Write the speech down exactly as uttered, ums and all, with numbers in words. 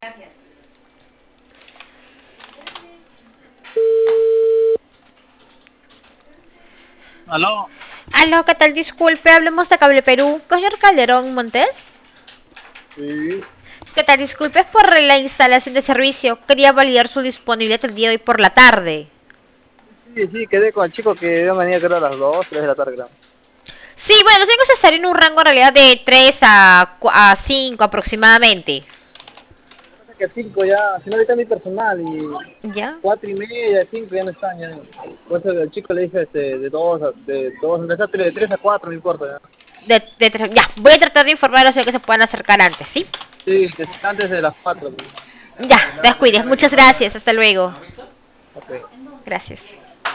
¿Aló? Aló, ¿qué tal? Disculpe, hablemos de Cable Perú. ¿Señor Calderón Montes? Sí. ¿Qué tal? Disculpe, es por la instalación de servicio. Quería validar su disponibilidad el día de hoy por la tarde. Sí, sí, quedé con el chico que iba a venir creo a las dos, tres de la tarde, creo. Sí, bueno, los únicos estarían en un rango en realidad de tres a, cu- a cinco aproximadamente. Pasa que cinco ya, si no ahorita mi personal y ¿Ya? cuatro y media, cinco ya no están ya. Por eso el chico le dije este, de dos, a- de dos, empezar de tres a cuatro, no importa ya. De, de tres- ya, voy a tratar de informarlos de que se puedan acercar antes, ¿sí? Sí, que sea antes de las cuatro. Ya, descuides. Muchas gracias. Hasta luego. Ok. Gracias.